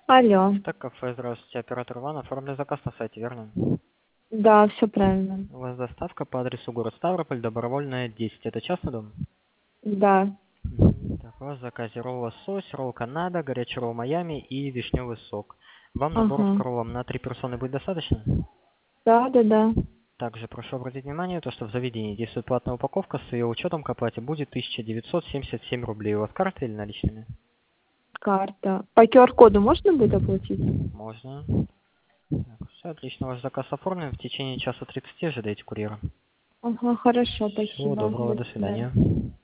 Алло. Так, кафе, здравствуйте, оператор Иван, оформлен заказ на сайте, верно? Да, все правильно. У вас доставка по адресу город Ставрополь, Добровольная, 10. Это частный дом? Да. Так, у вас в заказе ролл лосось, ролл Канада, горячий ролл Майами и вишневый сок. Вам наборов Ага. к роллам на 3 персоны будет достаточно? Да, да, да. Также прошу обратить внимание, то, что в заведении действует платная упаковка, с ее учетом к оплате будет 1977 рублей. У вас карта или наличными? Карта. По QR-коду можно будет оплатить? Можно. Так, все отлично, ваш заказ оформлен. В течение часа 30 ожидайте курьера. Ага, хорошо, Всего спасибо. доброго, До до свидания. свидания.